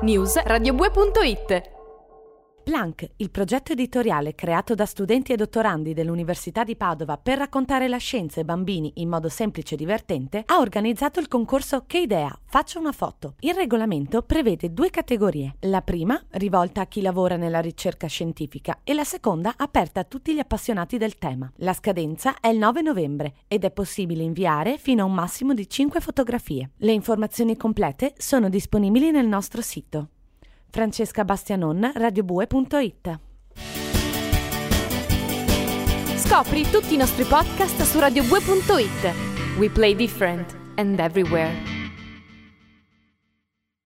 news@radiobue.it. Plank, il progetto editoriale creato da studenti e dottorandi dell'Università di Padova per raccontare la scienza ai bambini in modo semplice e divertente, ha organizzato il concorso Che idea? Faccia una foto. Il regolamento prevede 2 categorie. La prima, rivolta a chi lavora nella ricerca scientifica, e la seconda, aperta a tutti gli appassionati del tema. La scadenza è il 9 novembre ed è possibile inviare fino a un massimo di 5 fotografie. Le informazioni complete sono disponibili nel nostro sito. Francesca Bastianon, radiobue.it. Scopri tutti i nostri podcast su radiobue.it. We play different and everywhere.